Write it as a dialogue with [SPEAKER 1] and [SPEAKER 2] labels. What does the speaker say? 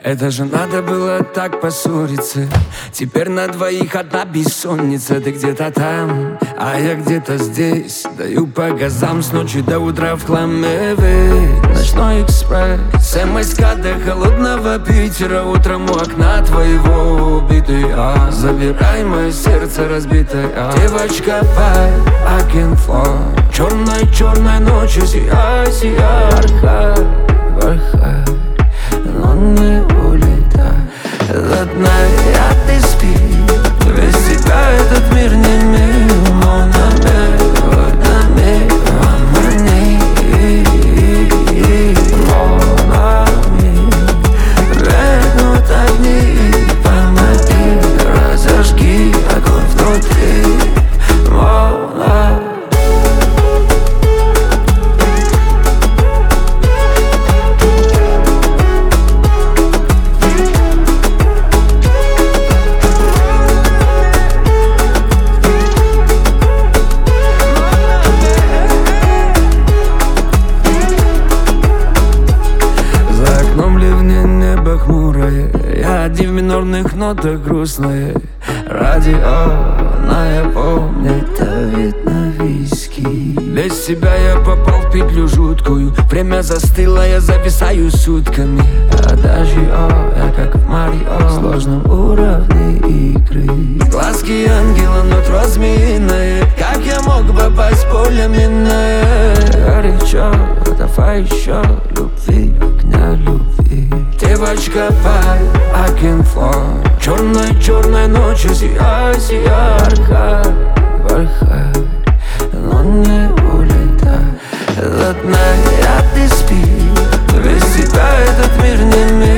[SPEAKER 1] Это же надо было так поссориться. Теперь на двоих одна бессонница. Ты где-то там, а я где-то здесь. Даю по газам с ночи до утра в хламе весь. Ночной экспресс, МСК до холодного Питера. Утром у окна твоего убитый забирай мое сердце разбитое Девочка, I can fly. Черной ночью сияй, сияй. Порхай, но не улетай. That night, а ты спи. Без тебя этот мир не мир. Mon ami, mon ami. Бегнут огни, помоги. Разожги огонь внутри. Я один в минорных нотах грустное. Радио, напомнит, давит на виски. Без тебя я попал в петлю жуткую. Время застыло, я зависаю сутками. А даже я как в Марио, в сложном уровне игры. Глазки ангела, нутро змеиное. Как я мог попасть в поле минное? Горячо, давай еще любви, огня любви. Девочка, I can fly. Черной ночью сияй, сияй. Порхай, но не улетай. That night, а ты спи. Без тебя этот мир не мир.